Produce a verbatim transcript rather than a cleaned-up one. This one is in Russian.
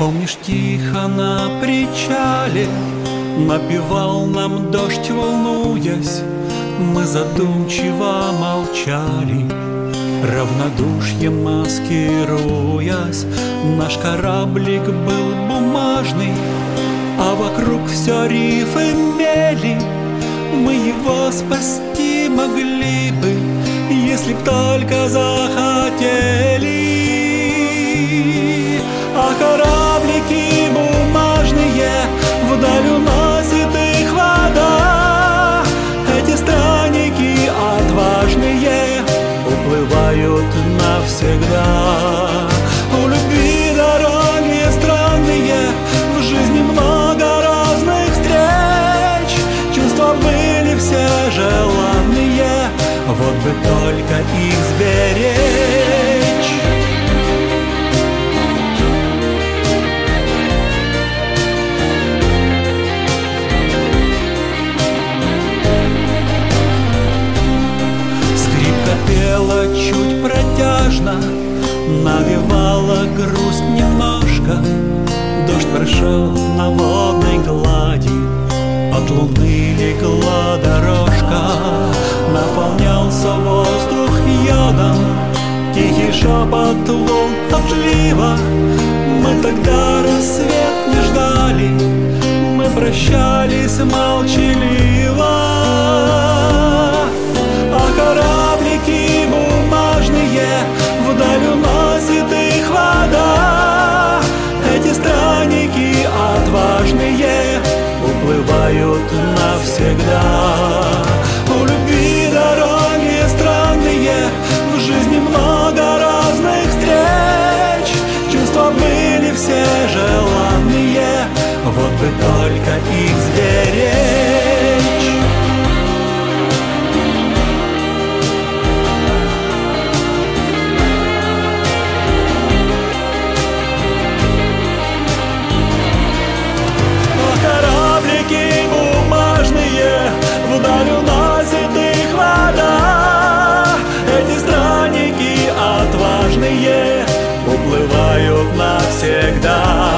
Помнишь, тихо на причале напевал нам дождь, волнуясь, мы задумчиво молчали, равнодушьем маскируясь. Наш кораблик был бумажный, а вокруг все рифы мели. Мы его спасти могли бы, если б только захотели. А кораблики бумажные вдаль уносит их вода. Эти странники отважные уплывают навсегда. У любви дороги странные, в жизни много разных встреч. Чувства были все желанные, вот бы только их сберечь. Пела чуть протяжно, навевала грусть немножко. Дождь прошел на водной глади, от луны легла дорожка. Наполнялся воздух йодом, тихий шепот волн отлива. Мы тогда рассвет не ждали, мы прощались молчаливо. А кораблики бумажные вдаль уносит их вода. Эти странники отважные уплывают навсегда. У любви дороги странные, в жизни много разных встреч. Чувства были все желанные, вот бы только их сберечь. Вдаль уносит их вода. Эти странники отважные уплывают навсегда.